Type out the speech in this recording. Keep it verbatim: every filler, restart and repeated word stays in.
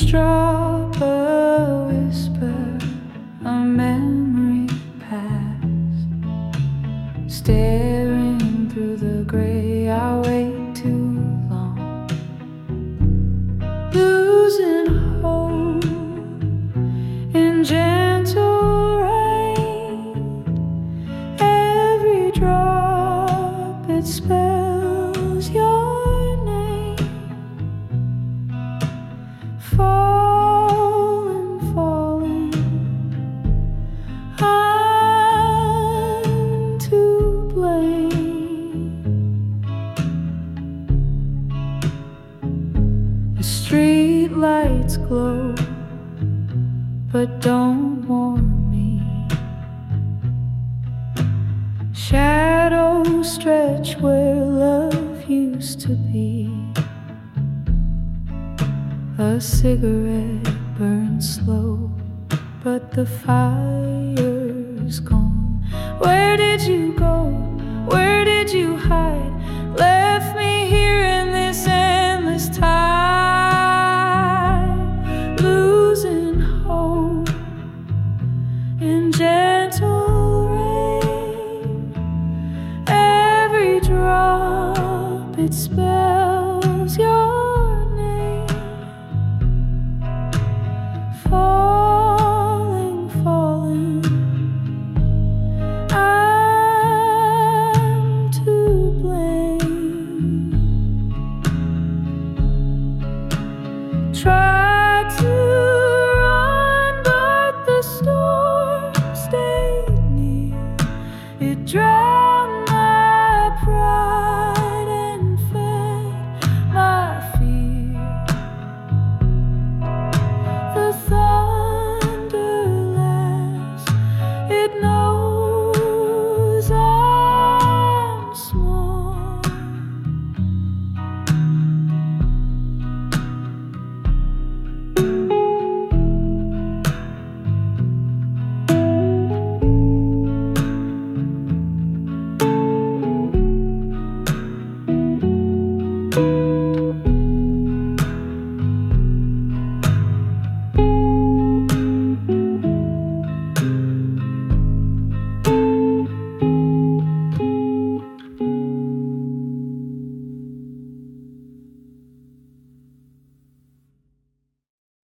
drop, a whisper, a memory past. Staring through the gray, I wait too long, losing hope in gentle rain. Every drop, it spells your name. Falling, falling, I'm to blame. The street lights glow, but don't warm me. Shadows stretch where love used to be. A cigarette burns slow, but the fire's gone. Where did you go? Where did you hide? Left me here in this endless tide.